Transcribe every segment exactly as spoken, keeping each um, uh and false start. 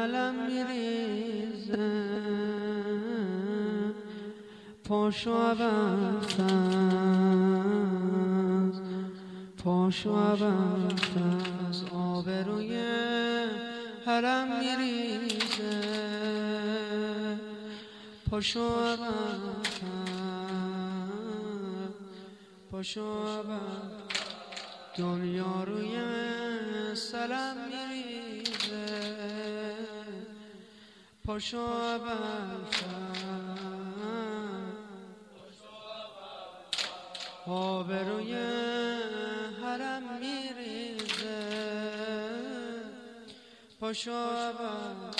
علم میریزه پاشو ابرفز پاشو ابرفز آبروی حرم میریزه پاشو ابرفز پاشو ابرفز دنیا روی سلام میریزه پاشو ابرفز آبروی حرم میریزه پاشو ابرفز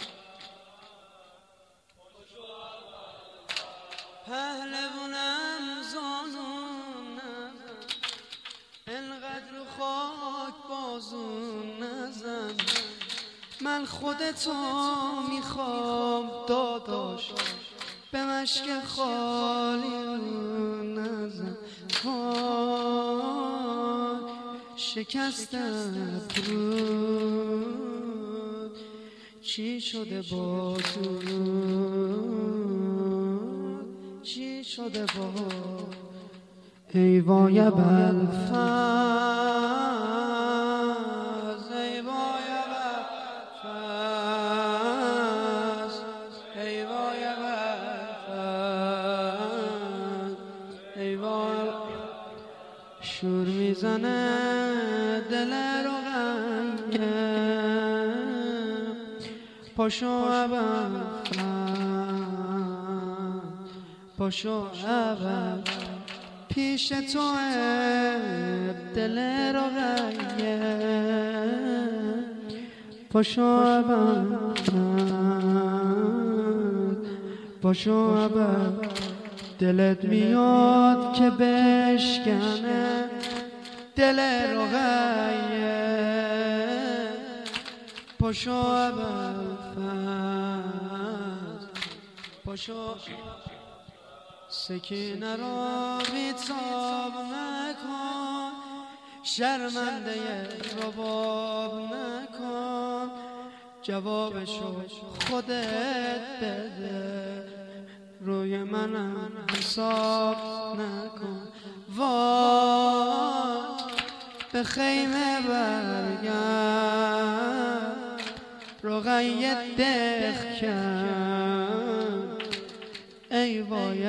پهلوانم زانون نزن انقدر خاک بازون نزن من خودتو میخوام داداش به مشک خالی نزن وای شکستم رود چی شده بازود چی شده با ای وای ابرفز ای وای ابرفز ای وای ابرفز ای وای شور میزنه دل روغنگم پاشو ابرفز پاشو ابرفز پیش تو دل روغنگم پاشو ابرفز پاشو ابرفز دلت میاد که بشکنه دل روغنگم پاشو ابرفز پاشو سکینه را بیتاب نکن شرمنده رباب نکن جوابشو خودت بده روی منم حساب نکن وای به خیمه برگرد رقیه دق کرد ای وای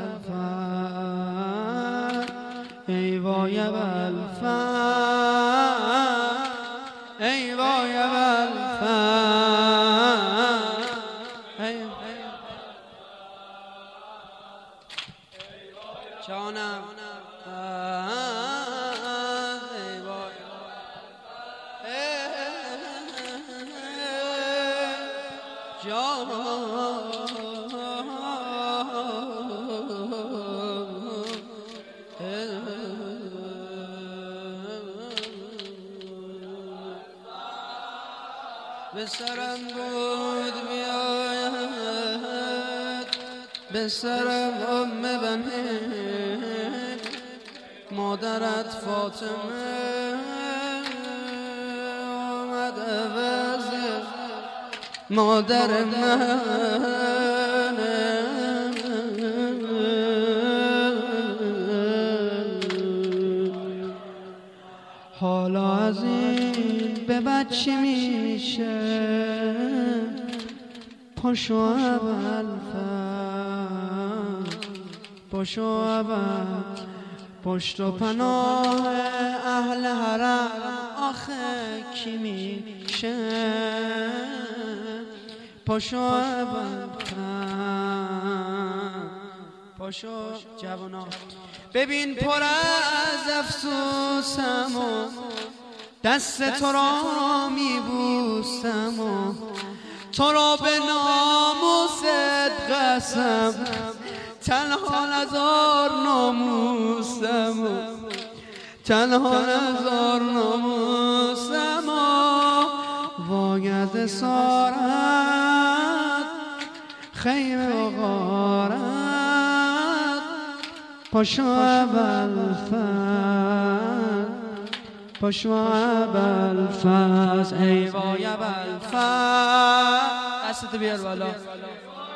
ابرفز ای وای ابرفز ای وای ابرفز جانم ای وای جانم به سرم بود بیاید به سرم ام بنه مادرت فاطمه آمد عوض مادر من حالا از این به بعد چی میشه پاشو ابرفز پاشو ابرفز پشت و پناه اهل حرم آخه کی میشه پاشو ابرفز پاشو جوانا ببین پر از افسوسم و دست تو را میبوسم و تو را به ناموست قسم تنها نزار ناموسم تنها نزار ناموسم وای از اسارت خیمه و غارت پاشو ابرفز پاشو ابوالفضل ای وای ابوالفضل دستتو بیار بالا